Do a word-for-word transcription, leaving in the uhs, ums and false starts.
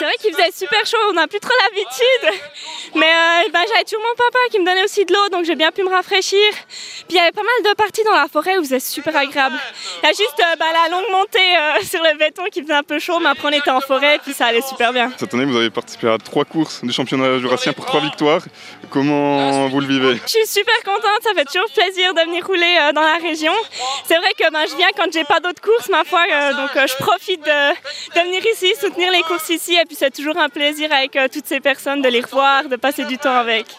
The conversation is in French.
c'est vrai qu'il faisait super chaud, on n'a plus trop l'habitude. Mais euh, ben, j'avais toujours mon papa qui me donnait aussi de l'eau, donc j'ai bien pu me rafraîchir. Puis il y avait pas mal de parties dans la forêt où c'était super agréable. Il y a juste euh, ben, la longue montée euh, sur le béton qui faisait un peu chaud, mais après on était en forêt, puis ça allait super bien. Cette année, vous avez participé à trois courses du championnat jurassien pour trois victoires. Comment vous le vivez? Je suis super contente, ça fait toujours plaisir de venir rouler euh, dans la région. C'est vrai que ben, je viens quand j'ai pas d'autres courses, ma foi, euh, donc euh, je profite de, de venir ici, soutenir les courses ici, et puis c'est toujours un plaisir avec euh, toutes ces personnes de les revoir, de passer du temps avec.